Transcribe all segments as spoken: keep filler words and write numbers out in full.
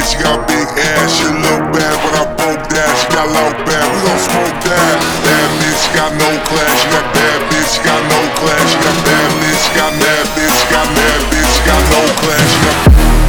bitch, she got big ass. She look bad, but I broke that. She got low bad, we gon' smoke that. Bad bitch, she got no class. She got bad bitch, she got no class. She got bad bitch, she got mad bitch, she got mad bitch, she got no class. She got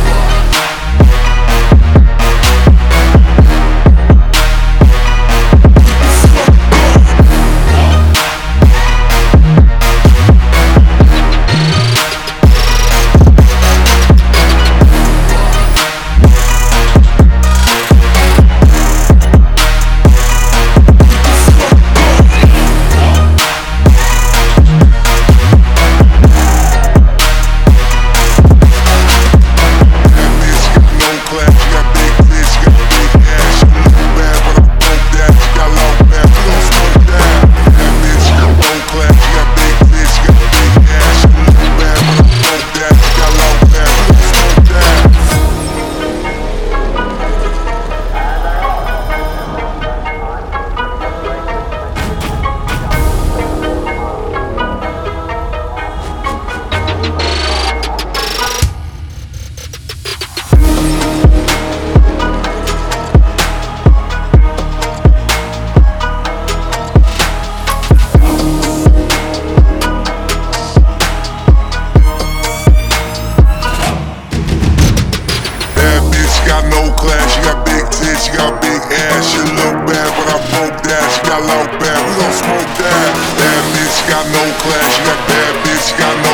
she got big tits, she got big ass. She look bad, but I broke that. She got low bad, we gon' smoke that. Bad bitch, she got no class. She got bad bitch, she got no